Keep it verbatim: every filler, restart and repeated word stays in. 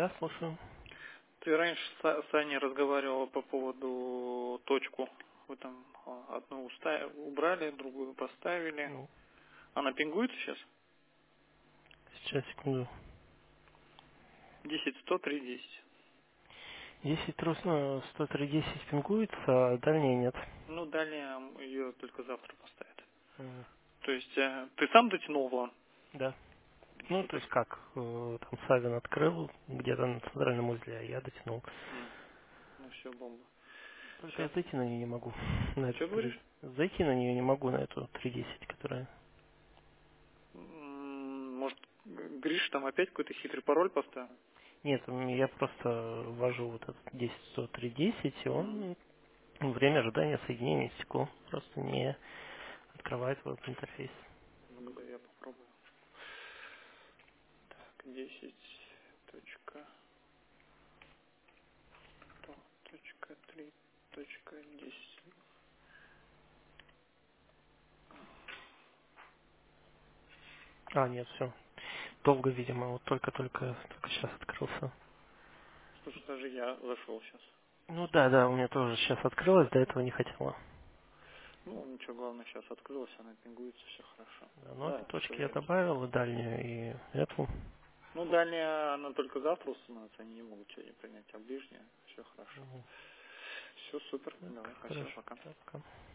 Да, слушаю. Ты раньше с с Аней разговаривала по поводу точку. Вы там а, одну уста- убрали, другую поставили. Ну, Она пингуется сейчас? сейчас, секунду. десять сто три десять. десять трос, ну, сто три десять пингуется, а дальней нет. Ну, далее ее только завтра поставят. М, То есть э, ты сам дотянул в лан? Да. Ну, то Супер. есть как, э, там Савин открыл где-то на центральном узле, а я дотянул. М, Ну все, бомба. Только я Сейчас. зайти на нее не могу. На эту Что три. говоришь? Зайти на нее не могу, на эту три десять, которая. М, Может, Гриш там опять какой-то хитрый пароль поставил? Нет, м, я просто ввожу вот этот десять сто три десять, и М, он время ожидания соединения стекло. Просто не открывает вот интерфейс. Ну, да, я попробую. Так, десять точка сто точка три точка десять. А, нет, все. Долго, видимо, вот только-только только сейчас открылся. Слушай, даже я зашел сейчас. Ну да, да, у меня тоже сейчас открылось, до этого не хотела. Ну, ничего, главное, сейчас открылась, она пингуется, все хорошо. Да, но обе Да, все точки я ясно. добавил, и дальнюю, и эту. Ну, дальняя, она только завтра установится, они не могут сегодня принять, а ближняя, все хорошо. Мгм. Все супер, Так, давай, спасибо, хорошо, пока. да, пока.